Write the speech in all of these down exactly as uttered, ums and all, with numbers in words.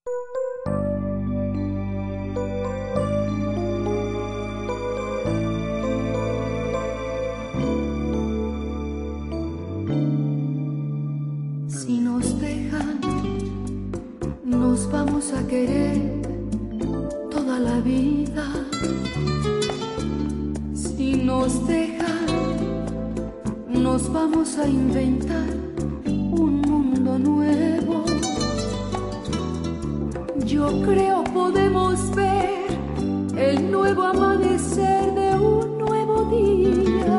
Si nos dejan, nos vamos a querer toda la vida. Si nos dejan, nos vamos a inventar un mundo nuevo. Yo creo podemos ver el nuevo amanecer de un nuevo día.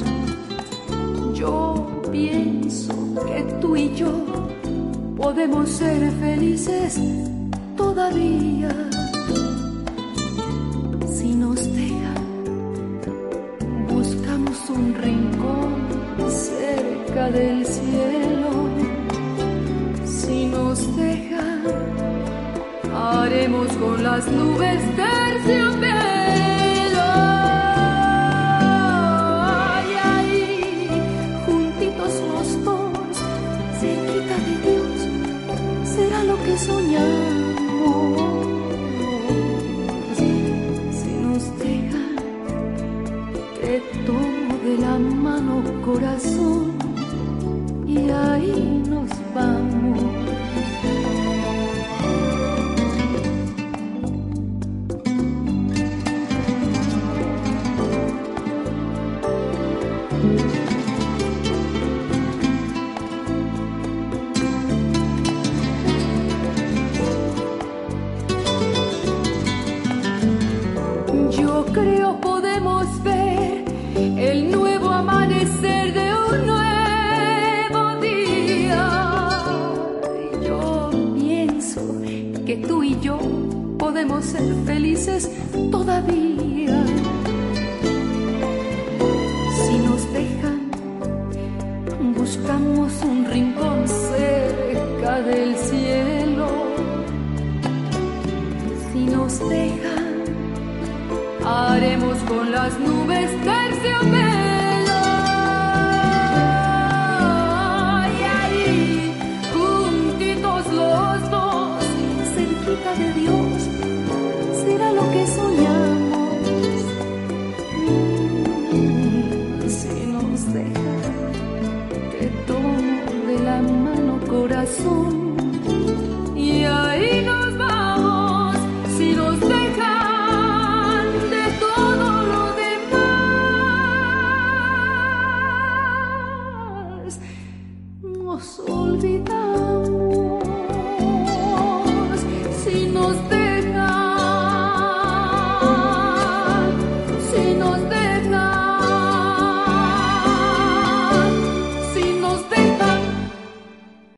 Yo pienso que tú y yo podemos ser felices todavía. Si nos dejan, buscamos un rincón cerca del cielo. Si nos dejan, haremos con las nubes terciopelo. Ay, ay, juntitos los dos, cerquita de Dios, será lo que soñamos. Si nos dejan, te tomo de la mano, corazón, y ahí nos vamos. Yo creo podemos ver el nuevo amanecer de un nuevo día. Yo pienso que tú y yo podemos ser felices todavía. Si nos dejan, buscamos un rincón cerca del cielo. Si nos dejan, haremos con las nubes terciopelo. Y ahí, juntitos los dos, cerquita de Dios, será lo que soñamos. Si nos dejan, te tomo de la mano, corazón, y ahí nos vamos. Si nos dejan, de todo lo demás nos olvidamos. Si nos dejan, si nos dejan.